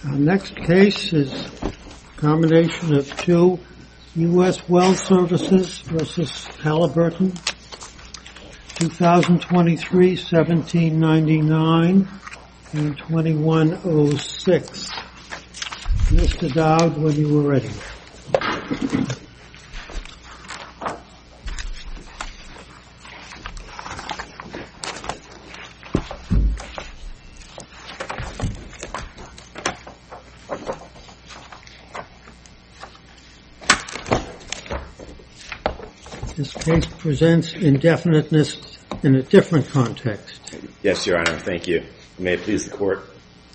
Our next case is a combination of two U.S. Well Services versus Halliburton, 2023, 1799 and 2106. Mr. Dowd, when you were ready. This case presents indefiniteness in a different context. Yes, Your Honor. Thank you. May it please the Court.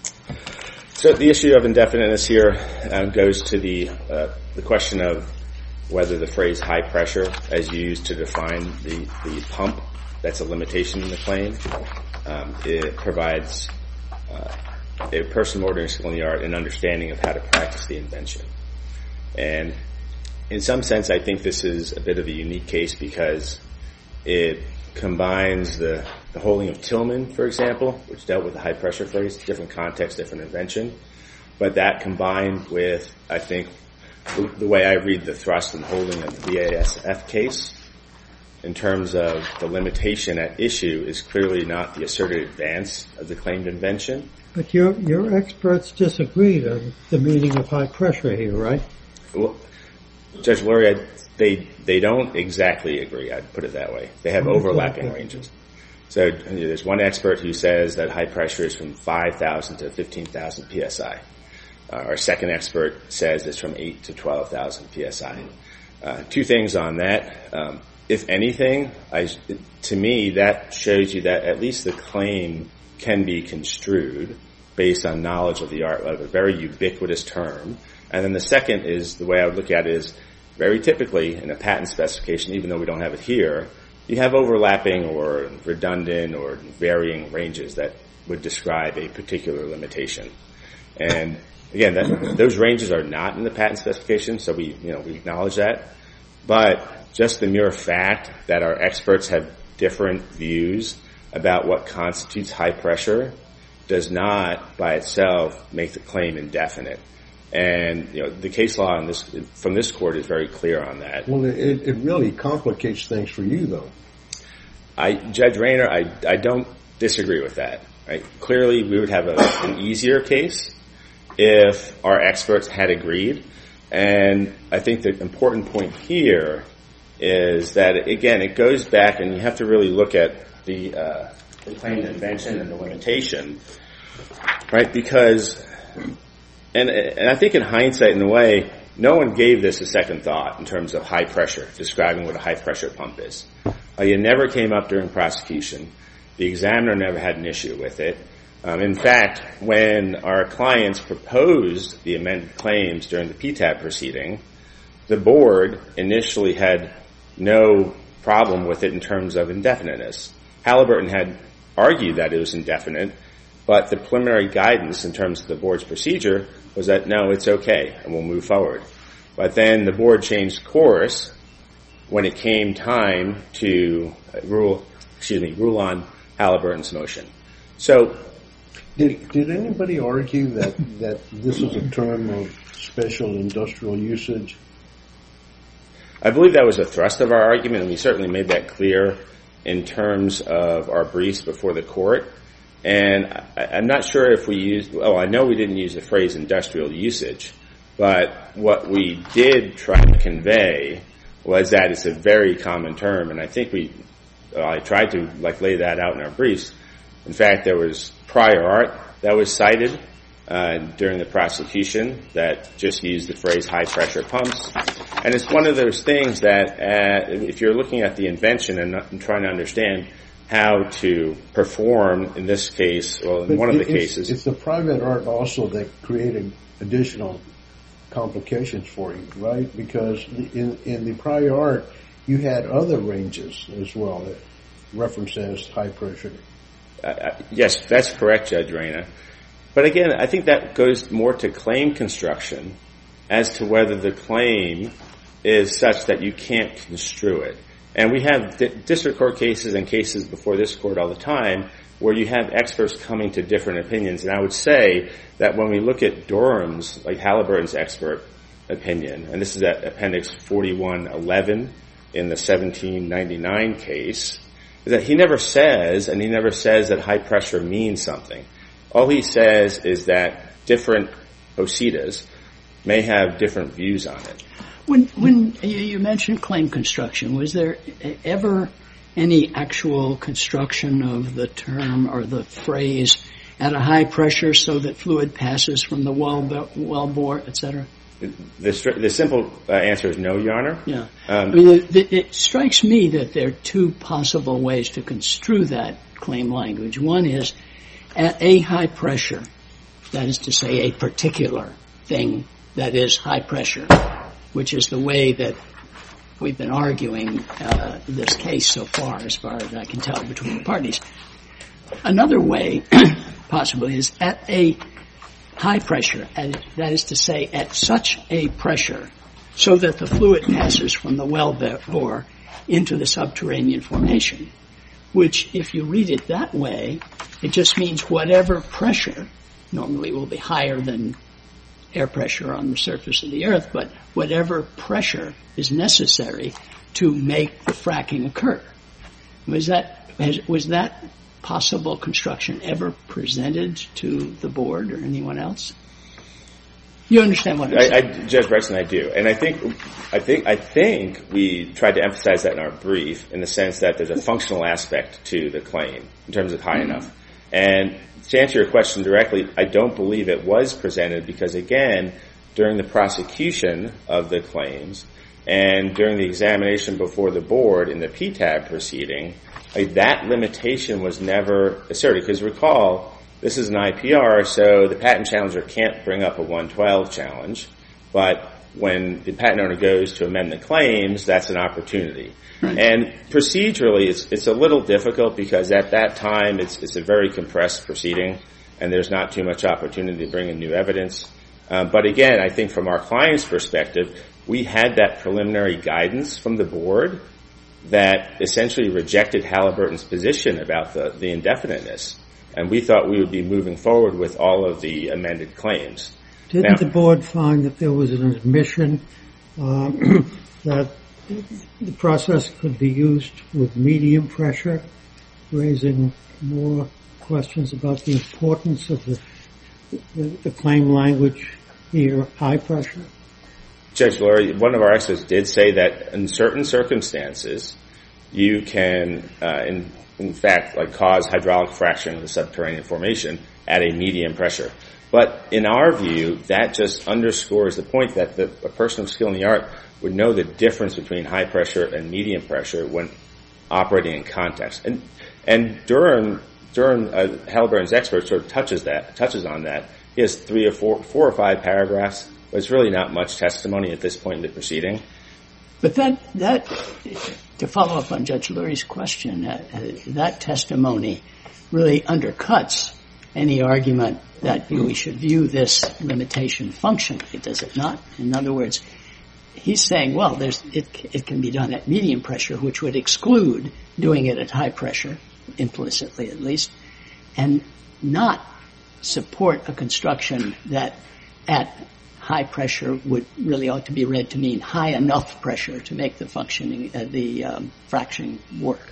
So the issue of indefiniteness here goes to the question of whether the phrase high pressure, as used to define the pump, that's a limitation in the claim. It provides a person of ordinary skill in the art an understanding of how to practice the invention. And in some sense, I think this is a bit of a unique case because it combines the holding of Tillman, for example, which dealt with the high pressure phrase, different context, different invention. But that combined with, I think, the way I read the thrust and holding of the BASF case in terms of the limitation at issue is clearly not the asserted advance of the claimed invention. But your experts disagreed on the meaning of high pressure here, right? Well, Judge Lurie, they don't exactly agree, I'd put it that way. They have overlapping ranges. So there's one expert who says that high pressure is from 5,000 to 15,000 psi. Our second expert says it's from 8 to 12,000 psi. Two things on that. If anything, to me, that shows you that at least the claim can be construed based on knowledge of the art of a very ubiquitous term. And then the second is, the way I would look at it is, very typically in a patent specification, even though we don't have it here, you have overlapping or redundant or varying ranges that would describe a particular limitation. And again, those ranges are not in the patent specification, so we acknowledge that. But just the mere fact that our experts have different views about what constitutes high pressure does not by itself make the claim indefinite. And the case law from this court is very clear on that. Well, it really complicates things for you, though. Judge Rayner, I don't disagree with that. Right? Clearly, we would have an easier case if our experts had agreed. And I think the important point here is that, again, it goes back, and you have to really look at the claimed invention and the limitation, right? Because And I think in hindsight, in a way, no one gave this a second thought in terms of high pressure, describing what a high pressure pump is. It never came up during prosecution. The examiner never had an issue with it. In fact, when our clients proposed the amended claims during the PTAB proceeding, the board initially had no problem with it in terms of indefiniteness. Halliburton had argued that it was indefinite, but the preliminary guidance in terms of the board's procedure was that, no, it's okay, and we'll move forward. But then the board changed course when it came time to rule on Halliburton's motion. So, did anybody argue that this is a term of special industrial usage? I believe that was the thrust of our argument, and we certainly made that clear in terms of our briefs before the court. And I'm not sure if we used, I know we didn't use the phrase industrial usage, but what we did try to convey was that it's a very common term, and I think I tried to lay that out in our briefs. In fact, there was prior art that was cited during the prosecution that just used the phrase high pressure pumps. And it's one of those things that if you're looking at the invention and trying to understand how to perform in this case, in one of the cases. It's the private art also that created additional complications for you, right? Because in the prior art, you had other ranges as well that referenced as high pressure. Yes, that's correct, Judge Rayner. But again, I think that goes more to claim construction as to whether the claim is such that you can't construe it. And we have district court cases and cases before this court all the time where you have experts coming to different opinions. And I would say that when we look at Durham's, like Halliburton's expert opinion, and this is at Appendix 4111 in the 1799 case, is that he never says that high pressure means something. All he says is that different OCEDAs may have different views on it. When you mentioned claim construction, was there ever any actual construction of the term or the phrase at a high pressure so that fluid passes from the well bore, et cetera? The simple answer is no, Your Honor. Yeah. It strikes me that there are two possible ways to construe that claim language. One is at a high pressure, that is to say a particular thing that is high pressure, which is the way that we've been arguing this case so far as I can tell between the parties. Another way, possibly, is at a high pressure, and that is to say at such a pressure so that the fluid passes from the well bore into the subterranean formation, which, if you read it that way, it just means whatever pressure, normally will be higher than air pressure on the surface of the earth, but whatever pressure is necessary to make the fracking occur. Was that possible construction ever presented to the board or anyone else? You understand what I'm saying? Judge Bryson, I do. And I think we tried to emphasize that in our brief in the sense that there's a functional aspect to the claim in terms of high enough. And to answer your question directly, I don't believe it was presented because, again, during the prosecution of the claims and during the examination before the board in the PTAB proceeding, that limitation was never asserted. Because recall, this is an IPR, so the patent challenger can't bring up a 112 challenge. But when the patent owner goes to amend the claims, that's an opportunity. Right. And procedurally, it's a little difficult because at that time it's a very compressed proceeding and there's not too much opportunity to bring in new evidence. But again, I think from our client's perspective, we had that preliminary guidance from the board that essentially rejected Halliburton's position about the indefiniteness. And we thought we would be moving forward with all of the amended claims. Didn't the board find that there was an admission that the process could be used with medium pressure, raising more questions about the importance of the claim language here, high pressure? Judge Lurie, one of our experts did say that in certain circumstances, you can, in fact, cause hydraulic fracturing of the subterranean formation at a medium pressure. But in our view, that just underscores the point that a person of skill in the art would know the difference between high pressure and medium pressure when operating in context. And Durham, Halliburton's expert, sort of touches on that. He has 4 or 5 paragraphs, but it's really not much testimony at this point in the proceeding. But that to follow up on Judge Lurie's question, that testimony really undercuts any argument that we should view this limitation functionally, does it not? In other words, he's saying, well, it can be done at medium pressure, which would exclude doing it at high pressure, implicitly at least, and not support a construction that at high pressure would really ought to be read to mean high enough pressure to make the functioning, the fracturing work.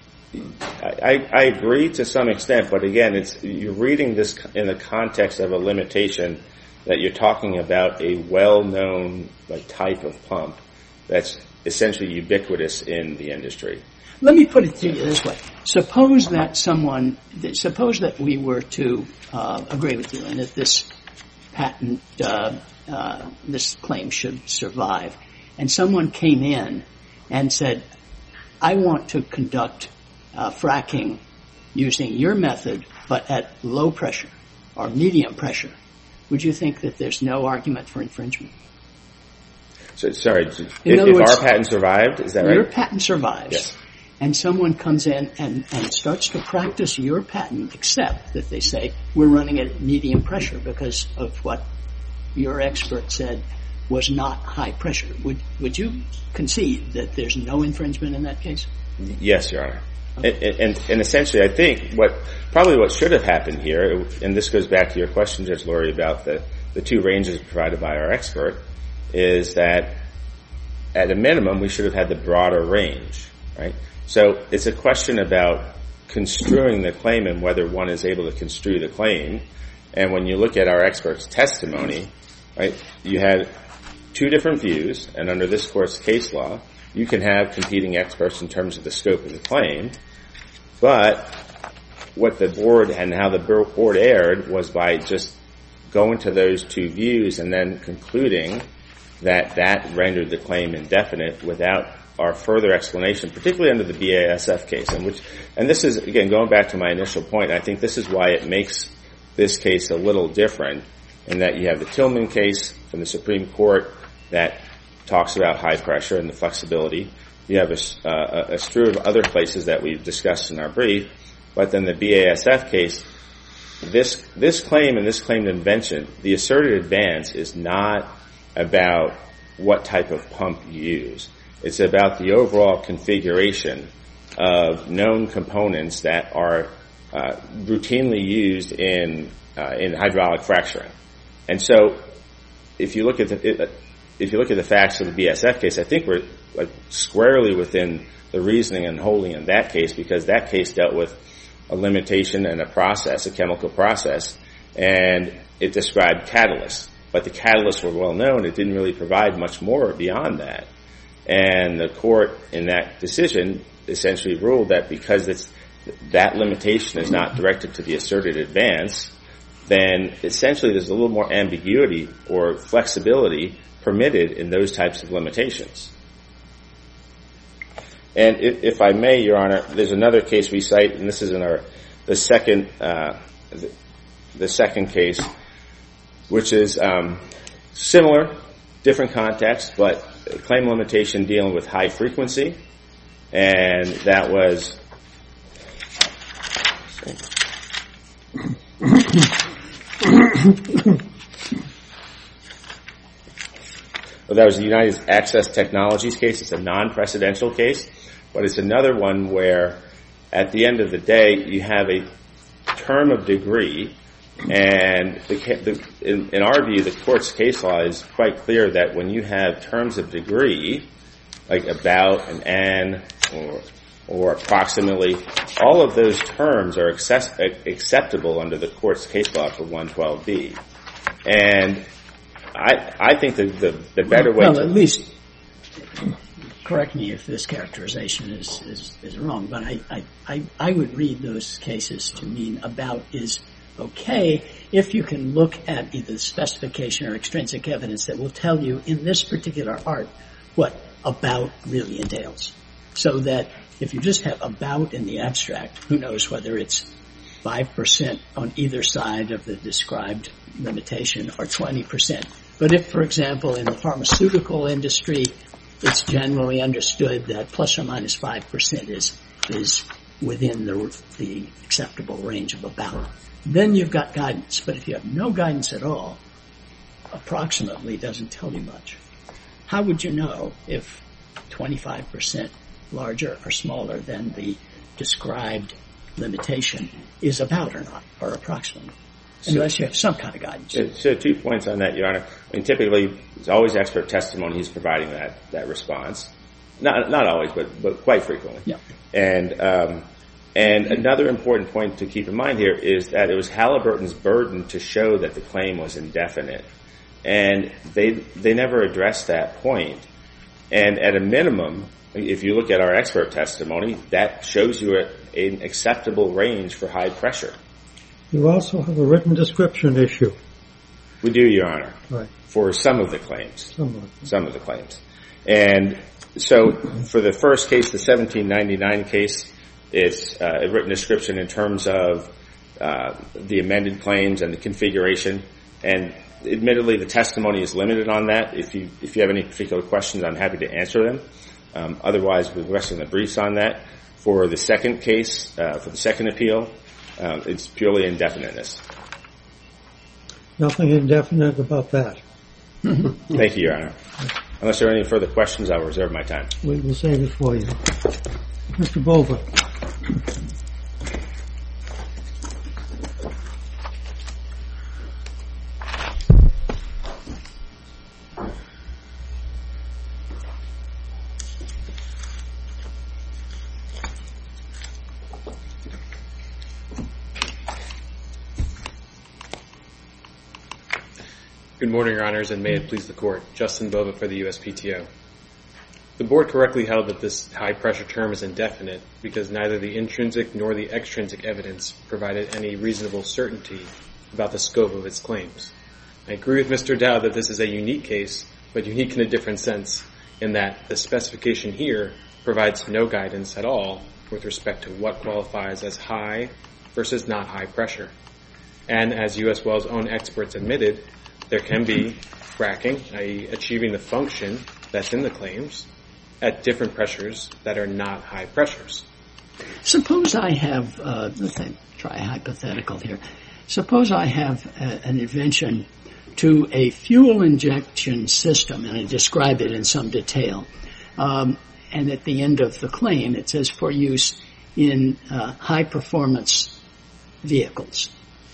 I agree to some extent, but again, you're reading this in the context of a limitation that you're talking about a well-known type of pump that's essentially ubiquitous in the industry. Let me put it to you this way. Suppose that we were to agree with you and that this patent, this claim should survive, and someone came in and said, I want to conduct fracking using your method, but at low pressure or medium pressure. Would you think that there's no argument for infringement? So, sorry, if our patent survived, is that right? Your patent survives, yes. And someone comes in and starts to practice your patent, except that they say, we're running at medium pressure because of what your expert said was not high pressure. Would you concede that there's no infringement in that case? Yes, Your Honor. And essentially, I think what should have happened here, and this goes back to your question, Judge Lurie, about the two ranges provided by our expert, is that at a minimum we should have had the broader range, right? So it's a question about construing the claim and whether one is able to construe the claim. And when you look at our expert's testimony, right, you had two different views, and under this court's case law, you can have competing experts in terms of the scope of the claim, but what the board and how the board erred was by just going to those two views and then concluding that rendered the claim indefinite without our further explanation, particularly under the BASF case. And this is, again, going back to my initial point, I think this is why it makes this case a little different, in that you have the Tillman case from the Supreme Court that talks about high pressure and the flexibility. You have a slew of other places that we've discussed in our brief, but then the BASF case, this claim and this claimed invention, the asserted advance is not about what type of pump you use. It's about the overall configuration of known components that are routinely used in hydraulic fracturing. And so, if you look at the facts of the BASF case, I think we're squarely within the reasoning and holding in that case, because that case dealt with a limitation and a process, a chemical process, and it described catalysts. But the catalysts were well known. It didn't really provide much more beyond that. And the court in that decision essentially ruled that because that limitation is not directed to the asserted advance, then essentially there's a little more ambiguity or flexibility permitted in those types of limitations. And if I may, Your Honor, there's another case we cite, and this is in the second case, which is similar, different context, but a claim limitation dealing with high frequency, and that was the United Access Technologies case. It's a non-precedential case, but it's another one where at the end of the day you have a term of degree, and in our view the court's case law is quite clear that when you have terms of degree, like about and or approximately, all of those terms are acceptable under the court's case law for 112B. And I think that the better way at least correct me if this characterization is wrong, but I would read those cases to mean about is okay if you can look at either the specification or extrinsic evidence that will tell you in this particular art what about really entails. So that if you just have about in the abstract, who knows whether it's 5% on either side of the described limitation or 20%. But if, for example, in the pharmaceutical industry, it's generally understood that plus or minus 5% is within the acceptable range of about, then you've got guidance. But if you have no guidance at all, approximately doesn't tell you much. How would you know if 25% larger or smaller than the described limitation is about or not, or approximately? Unless you have some kind of guidance. So 2 points on that, Your Honor. I mean, typically, it's always expert testimony who's providing that response. Not always, but quite frequently. Yeah. And another important point to keep in mind here is that it was Halliburton's burden to show that the claim was indefinite. And they never addressed that point. And at a minimum, if you look at our expert testimony, that shows you an acceptable range for high pressure. You also have a written description issue. We do, Your Honor. Right. For some of the claims. Some of the claims. And so for the first case, the 1799 case, it's a written description in terms of the amended claims and the configuration. And admittedly, the testimony is limited on that. If you have any particular questions, I'm happy to answer them. Otherwise, we're resting the briefs on that. For the second case, for the second appeal, it's purely indefiniteness. Nothing indefinite about that. Thank you, Your Honor. Unless there are any further questions, I'll reserve my time. We will save it for you. Mr. Bova. Good morning, Your Honors, and may it please the Court. Justin Bova for the USPTO. The Board correctly held that this high-pressure term is indefinite because neither the intrinsic nor the extrinsic evidence provided any reasonable certainty about the scope of its claims. I agree with Mr. Dowd that this is a unique case, but unique in a different sense, in that the specification here provides no guidance at all with respect to what qualifies as high versus not high pressure. And as U.S. Well's own experts admitted, there can be fracking, i.e. achieving the function that's in the claims, at different pressures that are not high pressures. Suppose I have, let's try a hypothetical here. Suppose I have an invention to a fuel injection system, and I describe it in some detail. And at the end of the claim, it says for use in high-performance vehicles.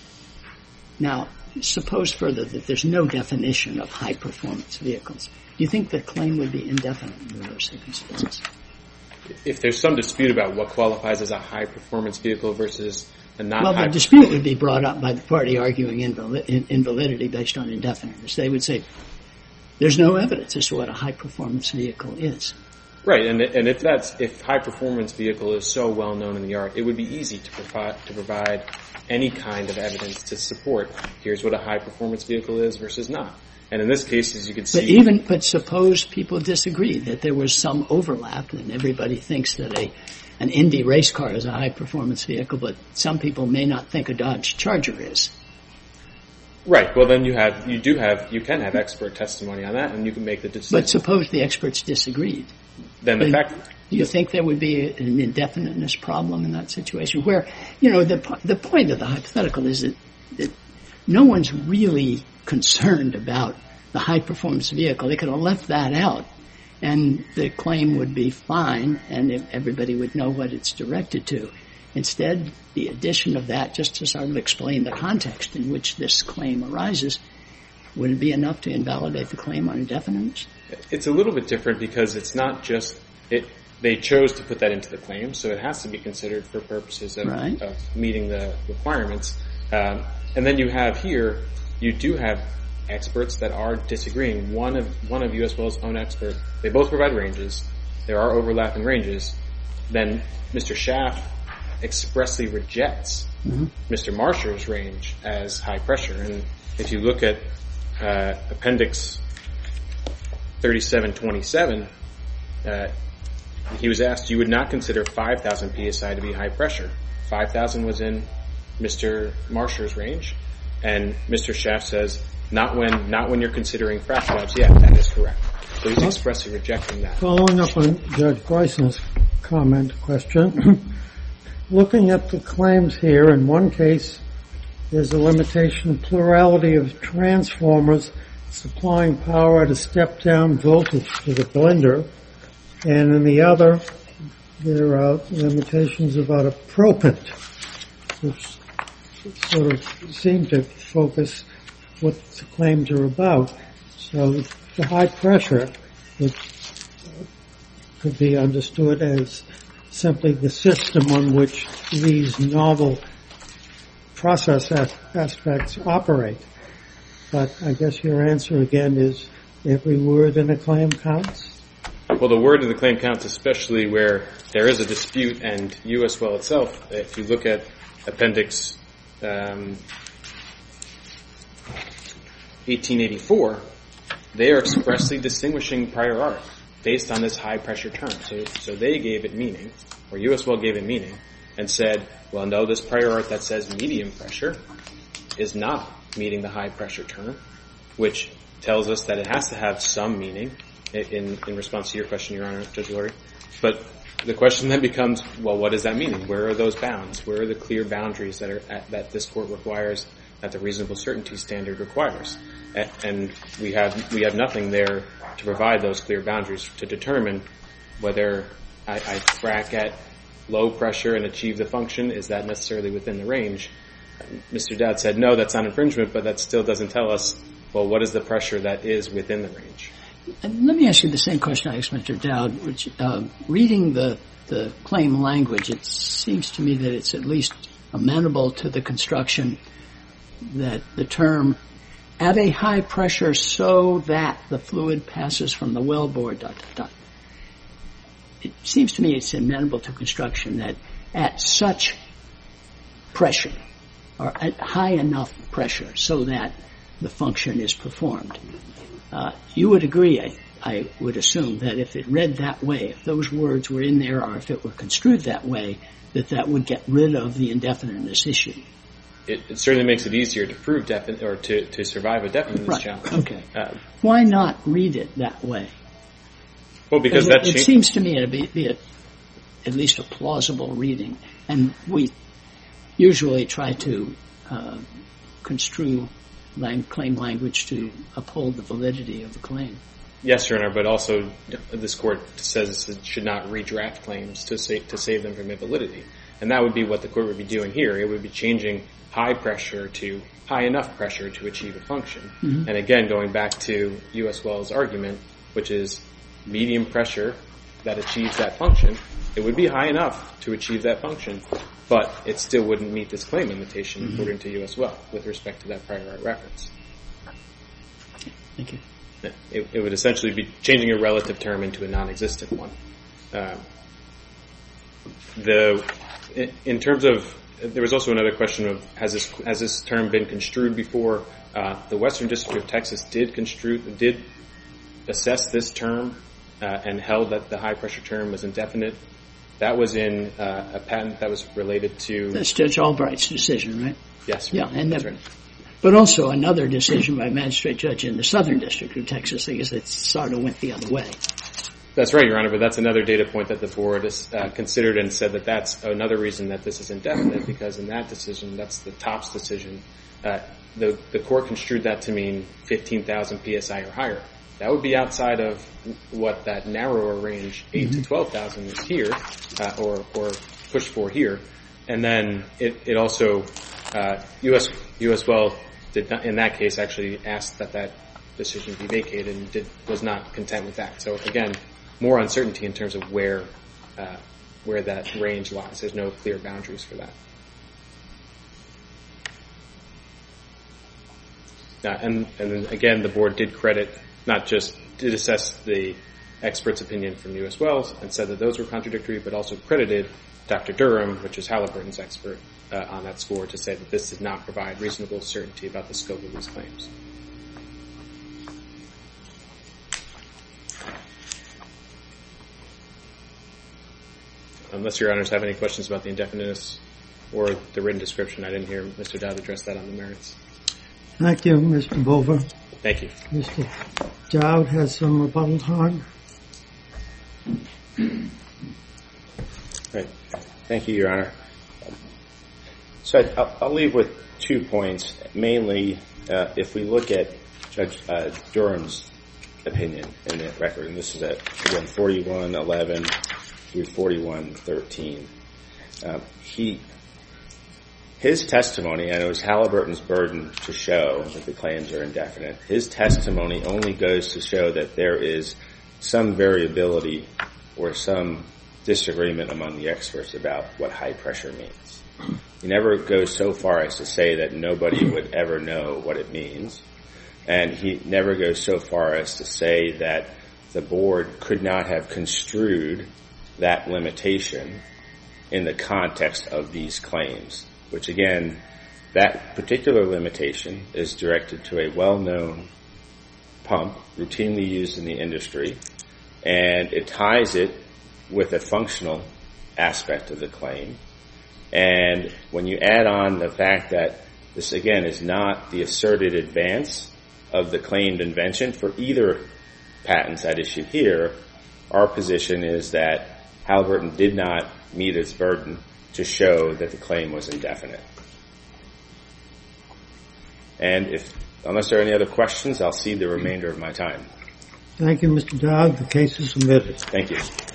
Now, suppose further that there's no definition of high-performance vehicles. Do you think the claim would be indefinite in those circumstances? If there's some dispute about what qualifies as a high-performance vehicle versus a not well, high... the dispute would be brought up by the party arguing invalidity based on indefiniteness. They would say there's no evidence as to what a high-performance vehicle is. Right, and if high-performance vehicle is so well known in the art, it would be easy to provide any kind of evidence to support here's what a high-performance vehicle is versus not. And in this case, as you can see... But suppose people disagree that there was some overlap and everybody thinks that an Indy race car is a high-performance vehicle, but some people may not think a Dodge Charger is. Right. Well, then you can have expert testimony on that, and you can make the decision. But suppose the experts disagreed. Then do you think there would be an indefiniteness problem in that situation? Where, the point of the hypothetical is that no one's really concerned about the high-performance vehicle. They could have left that out, and the claim would be fine, and everybody would know what it's directed to. Instead, the addition of that, just to sort of explain the context in which this claim arises, would it be enough to invalidate the claim on indefiniteness? It's a little bit different because it's not just they chose to put that into the claim, so it has to be considered for purposes of meeting the requirements. And then you do have experts that are disagreeing. One of U.S. Well's own experts, they both provide ranges. There are overlapping ranges. Then Mr. Schaff expressly rejects Mr. Marsher's range as high pressure. And if you look at Appendix 3727, he was asked, you would not consider 5,000 psi to be high pressure. 5,000 was in Mr. Marsher's range, and Mr. Schaff says, not when you're considering frac jobs. Yeah, that is correct. So he's expressly rejecting that. Following up on Judge Bryson's question, looking at the claims here, in one case, there's a limitation, plurality of transformers supplying power at a step-down voltage to the blender, and in the other, there are limitations about a propant, which sort of seem to focus what the claims are about. So the high pressure, which could be understood as simply the system on which these novel process aspects operate. But I guess your answer again is every word in a claim counts? Well, the word in the claim counts, especially where there is a dispute, and U.S. Well itself, if you look at Appendix 1884, they are expressly distinguishing prior art based on this high-pressure term. So they gave it meaning, or U.S. Well gave it meaning, and said, well, no, this prior art that says medium pressure is not meeting the high-pressure term, which tells us that it has to have some meaning in response to your question, Your Honor, Judge Lurie. But the question then becomes, well, what does that mean? Where are those bounds? Where are the clear boundaries that this Court requires, that the reasonable certainty standard requires? And we have nothing there to provide those clear boundaries to determine whether I frack at low pressure and achieve the function? Is that necessarily within the range? Mr. Dowd said, no, that's not infringement, but that still doesn't tell us, well, what is the pressure that is within the range? And let me ask you the same question I asked Mr. Dowd, which, reading the claim language, it seems to me that it's at least amenable to the construction that the term at a high pressure so that the fluid passes from the wellbore, ... It seems to me it's amenable to construction that at such pressure, or at high enough pressure so that the function is performed. You would agree, I would assume, that if it read that way, if those words were in there or if it were construed that way, that would get rid of the indefiniteness issue. It certainly makes it easier to prove to survive a definiteness challenge. Okay. Why not read it that way? Well, because it seems to me to be at least a plausible reading, and we usually try to construe claim language to uphold the validity of the claim. Yes, Your Honor, but also this Court says it should not redraft claims to save them from invalidity. And that would be what the Court would be doing here. It would be changing high pressure to high enough pressure to achieve a function. Mm-hmm. And again, going back to U.S. Wells' argument, which is medium pressure that achieves that function, it would be high enough to achieve that function, but it still wouldn't meet this claim limitation mm-hmm. according to U.S. Wells with respect to that prior art reference. Thank you. It would essentially be changing a relative term into a non-existent one. In terms of, there was also another question of has this term been construed before? The Western District of Texas did assess this term and held that the high pressure term was indefinite. That was in a patent that was related to. That's Judge Albright's decision, right? Yes. Yeah, and that's right. But also another decision by a magistrate judge in the Southern District of Texas. I guess it sort of went the other way. That's right, Your Honor, but that's another data point that the board has considered and said that that's another reason that this is indefinite, because in that decision, that's the TOPS decision, the court construed that to mean 15,000 PSI or higher. That would be outside of what that narrower range, 8 to 12,000 is here, or pushed for here. And then it also, U.S. Well did not, in that case, actually asked that decision be vacated and was not content with that. So again, more uncertainty in terms of where that range lies. There's no clear boundaries for that. And then again, the board did assess the expert's opinion from U.S. Wells and said that those were contradictory, but also credited Dr. Durham, which is Halliburton's expert, on that score to say that this did not provide reasonable certainty about the scope of these claims. Unless Your Honors have any questions about the indefiniteness or the written description, I didn't hear Mr. Dowd address that on the merits. Thank you, Mr. Bova. Thank you. Mr. Dowd has some rebuttal time. Right. Thank you, Your Honor. So I'll leave with 2 points. Mainly, if we look at Judge Durham's opinion in the record, and this is at, again, 4111 through 4113. His testimony, and it was Halliburton's burden to show that the claims are indefinite, his testimony only goes to show that there is some variability or some disagreement among the experts about what high pressure means. He never goes so far as to say that nobody would ever know what it means, and he never goes so far as to say that the board could not have construed that limitation in the context of these claims, which again, that particular limitation is directed to a well-known pump routinely used in the industry, and it ties it with a functional aspect of the claim. And when you add on the fact that this, again, is not the asserted advance of the claimed invention for either patents at issue here, our position is that Halliburton did not meet its burden to show that the claim was indefinite. And unless there are any other questions, I'll cede the remainder of my time. Thank you, Mr. Dowd. The case is submitted. Thank you.